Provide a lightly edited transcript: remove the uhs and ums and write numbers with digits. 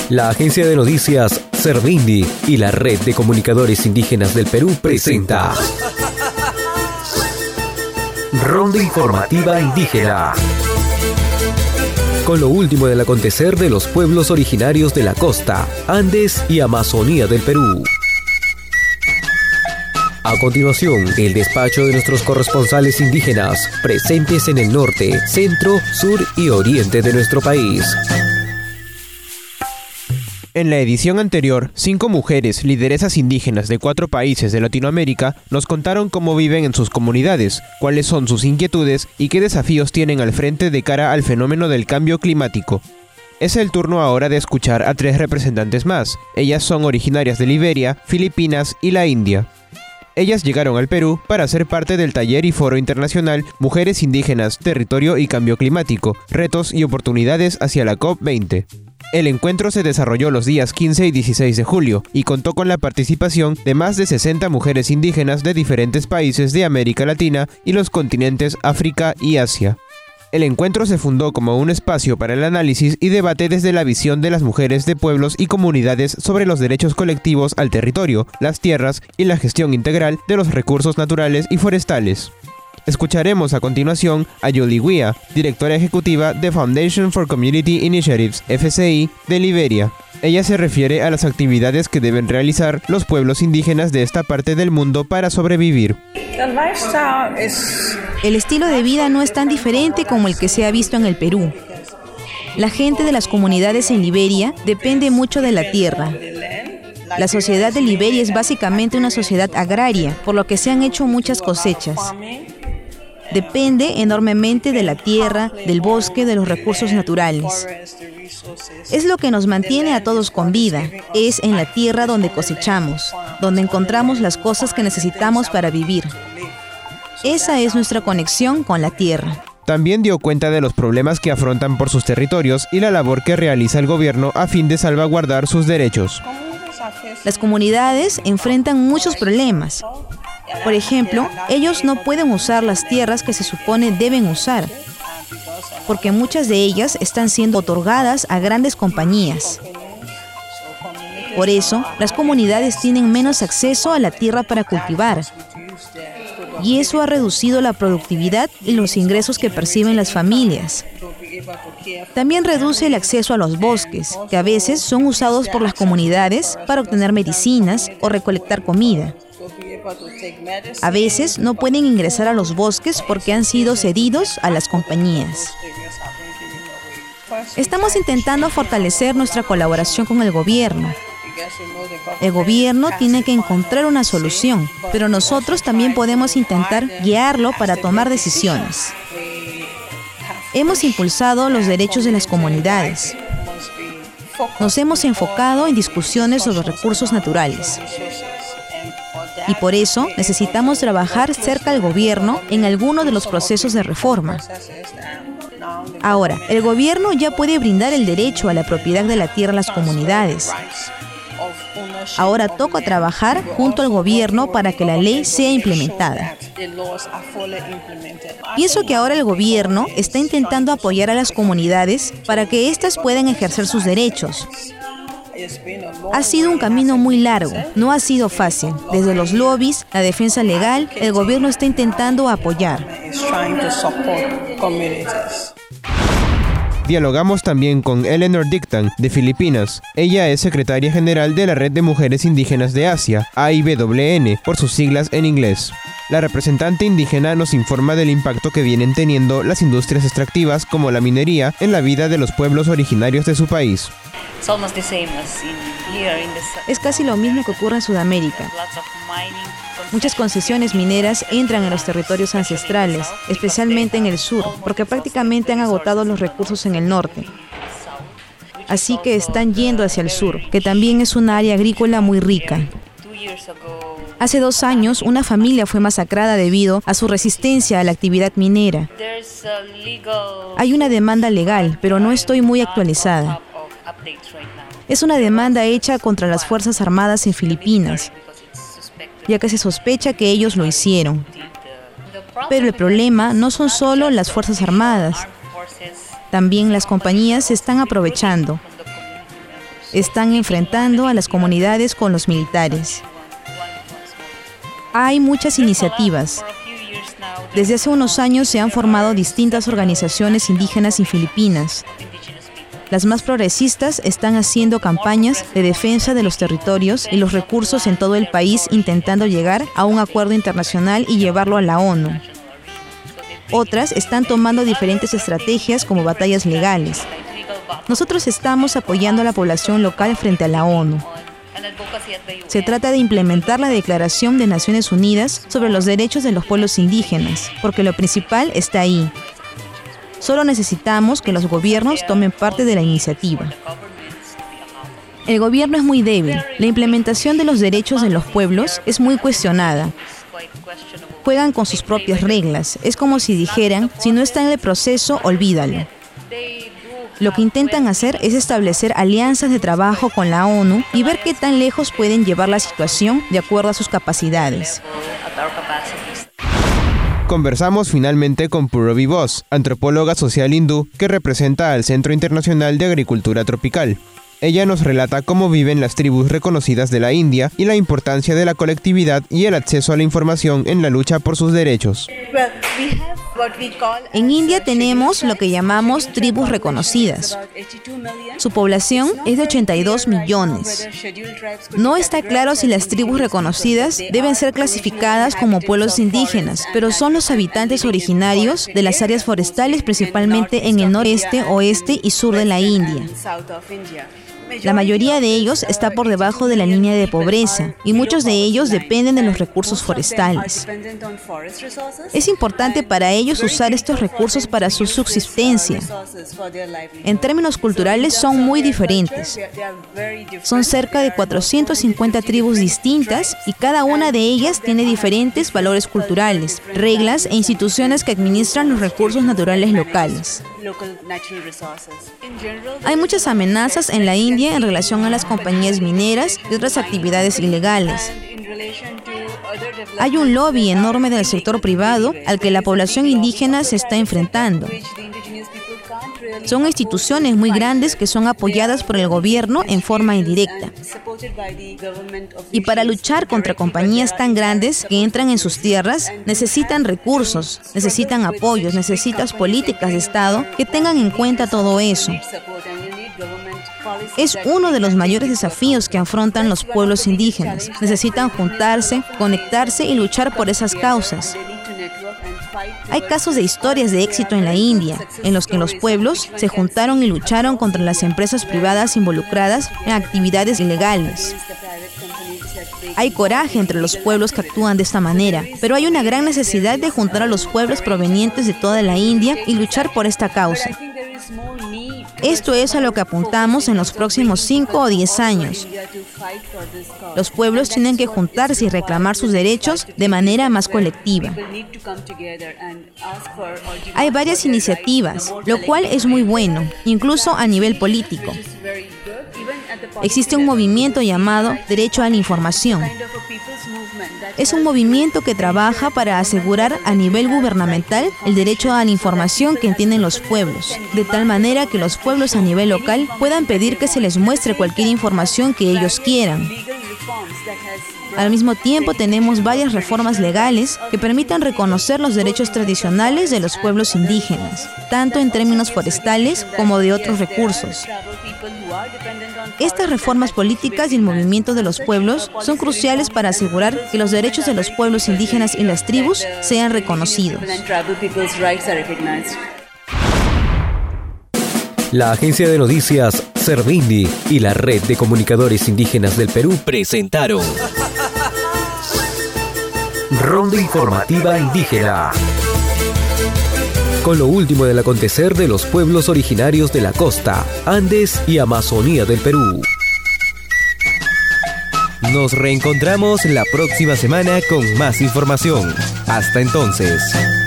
La agencia de noticias Servindi y la Red de Comunicadores Indígenas del Perú presenta Ronda Informativa Indígena, con lo último del acontecer de los pueblos originarios de la costa, Andes y Amazonía del Perú. A continuación, el despacho de nuestros corresponsales indígenas, presentes en el norte, centro, sur y oriente de nuestro país. En la edición anterior, 5 mujeres lideresas indígenas de 4 países de Latinoamérica nos contaron cómo viven en sus comunidades, cuáles son sus inquietudes y qué desafíos tienen al frente de cara al fenómeno del cambio climático. Es el turno ahora de escuchar a 3 representantes más. Ellas son originarias de Liberia, Filipinas y la India. Ellas llegaron al Perú para ser parte del taller y foro internacional Mujeres Indígenas, Territorio y Cambio Climático, Retos y Oportunidades hacia la COP20. El encuentro se desarrolló los días 15 y 16 de julio y contó con la participación de más de 60 mujeres indígenas de diferentes países de América Latina y los continentes África y Asia. El encuentro se fundó como un espacio para el análisis y debate desde la visión de las mujeres de pueblos y comunidades sobre los derechos colectivos al territorio, las tierras y la gestión integral de los recursos naturales y forestales. Escucharemos a continuación a Julie Weah, directora ejecutiva de Foundation for Community Initiatives, FCI, de Liberia. Ella se refiere a las actividades que deben realizar los pueblos indígenas de esta parte del mundo para sobrevivir. El estilo de vida no es tan diferente como el que se ha visto en el Perú. La gente de las comunidades en Liberia depende mucho de la tierra. La sociedad de Liberia es básicamente una sociedad agraria, por lo que se han hecho muchas cosechas. Depende enormemente de la tierra, del bosque, de los recursos naturales. Es lo que nos mantiene a todos con vida. Es en la tierra donde cosechamos, donde encontramos las cosas que necesitamos para vivir. Esa es nuestra conexión con la tierra. También dio cuenta de los problemas que afrontan por sus territorios y la labor que realiza el gobierno a fin de salvaguardar sus derechos. Las comunidades enfrentan muchos problemas. Por ejemplo, ellos no pueden usar las tierras que se supone deben usar, porque muchas de ellas están siendo otorgadas a grandes compañías. Por eso, las comunidades tienen menos acceso a la tierra para cultivar. Y eso ha reducido la productividad y los ingresos que perciben las familias. También reduce el acceso a los bosques, que a veces son usados por las comunidades para obtener medicinas o recolectar comida. A veces no pueden ingresar a los bosques porque han sido cedidos a las compañías. Estamos intentando fortalecer nuestra colaboración con el gobierno. El gobierno tiene que encontrar una solución, pero nosotros también podemos intentar guiarlo para tomar decisiones. Hemos impulsado los derechos de las comunidades. Nos hemos enfocado en discusiones sobre los recursos naturales. Y por eso necesitamos trabajar cerca del gobierno en alguno de los procesos de reforma. Ahora, el gobierno ya puede brindar el derecho a la propiedad de la tierra a las comunidades. Ahora toca trabajar junto al gobierno para que la ley sea implementada. Pienso que ahora el gobierno está intentando apoyar a las comunidades para que éstas puedan ejercer sus derechos. Ha sido un camino muy largo, no ha sido fácil. Desde los lobbies, la defensa legal, el gobierno está intentando apoyar. Dialogamos también con Eleanor Dictan, de Filipinas. Ella es secretaria general de la Red de Mujeres Indígenas de Asia, AIWN, por sus siglas en inglés. La representante indígena nos informa del impacto que vienen teniendo las industrias extractivas como la minería en la vida de los pueblos originarios de su país. Es casi lo mismo que ocurre en Sudamérica. Muchas concesiones mineras entran en los territorios ancestrales, especialmente en el sur, porque prácticamente han agotado los recursos en el norte. Así que están yendo hacia el sur, que también es una área agrícola muy rica. Hace 2 años, una familia fue masacrada debido a su resistencia a la actividad minera. Hay una demanda legal, pero no estoy muy actualizada. Es una demanda hecha contra las Fuerzas Armadas en Filipinas, ya que se sospecha que ellos lo hicieron. Pero el problema no son solo las Fuerzas Armadas. También las compañías se están aprovechando. están enfrentando a las comunidades con los militares. Hay muchas iniciativas. Desde hace unos años se han formado distintas organizaciones indígenas en Filipinas. Las más progresistas están haciendo campañas de defensa de los territorios y los recursos en todo el país, intentando llegar a un acuerdo internacional y llevarlo a la ONU. Otras están tomando diferentes estrategias como batallas legales. Nosotros estamos apoyando a la población local frente a la ONU. Se trata de implementar la Declaración de Naciones Unidas sobre los derechos de los pueblos indígenas, porque lo principal está ahí. Solo necesitamos que los gobiernos tomen parte de la iniciativa. El gobierno es muy débil. La implementación de los derechos de los pueblos es muy cuestionada. Juegan con sus propias reglas. Es como si dijeran, si no está en el proceso, olvídalo. Lo que intentan hacer es establecer alianzas de trabajo con la ONU y ver qué tan lejos pueden llevar la situación de acuerdo a sus capacidades. Conversamos finalmente con Purvi Bose, antropóloga social hindú que representa al Centro Internacional de Agricultura Tropical. Ella nos relata cómo viven las tribus reconocidas de la India y la importancia de la colectividad y el acceso a la información en la lucha por sus derechos. En India tenemos lo que llamamos tribus reconocidas. Su población es de 82 millones. No está claro si las tribus reconocidas deben ser clasificadas como pueblos indígenas, pero son los habitantes originarios de las áreas forestales, principalmente en el noreste, oeste y sur de la India. La mayoría de ellos está por debajo de la línea de pobreza y muchos de ellos dependen de los recursos forestales. Es importante para ellos usar estos recursos para su subsistencia. En términos culturales son muy diferentes. Son cerca de 450 tribus distintas y cada una de ellas tiene diferentes valores culturales, reglas e instituciones que administran los recursos naturales locales. Hay muchas amenazas en la India en relación a las compañías mineras y otras actividades ilegales. Hay un lobby enorme del sector privado al que la población indígena se está enfrentando. Son instituciones muy grandes que son apoyadas por el gobierno en forma indirecta. Y para luchar contra compañías tan grandes que entran en sus tierras, necesitan recursos, necesitan apoyos, necesitan políticas de Estado que tengan en cuenta todo eso. Es uno de los mayores desafíos que afrontan los pueblos indígenas. Necesitan juntarse, conectarse y luchar por esas causas. Hay casos de historias de éxito en la India, en los que los pueblos se juntaron y lucharon contra las empresas privadas involucradas en actividades ilegales. Hay coraje entre los pueblos que actúan de esta manera, pero hay una gran necesidad de juntar a los pueblos provenientes de toda la India y luchar por esta causa. Esto es a lo que apuntamos en los próximos 5 o 10 años. Los pueblos tienen que juntarse y reclamar sus derechos de manera más colectiva. Hay varias iniciativas, lo cual es muy bueno, incluso a nivel político. Existe un movimiento llamado Derecho a la Información. Es un movimiento que trabaja para asegurar a nivel gubernamental el derecho a la información que tienen los pueblos, de tal manera que los pueblos a nivel local puedan pedir que se les muestre cualquier información que ellos quieran. Al mismo tiempo, tenemos varias reformas legales que permitan reconocer los derechos tradicionales de los pueblos indígenas, tanto en términos forestales como de otros recursos. Estas reformas políticas y el movimiento de los pueblos son cruciales para asegurar que los derechos de los pueblos indígenas y las tribus sean reconocidos. La agencia de noticias Servindi y la Red de Comunicadores Indígenas del Perú presentaron Ronda Informativa Indígena, con lo último del acontecer de los pueblos originarios de la costa, Andes y Amazonía del Perú. Nos reencontramos la próxima semana con más información. Hasta entonces.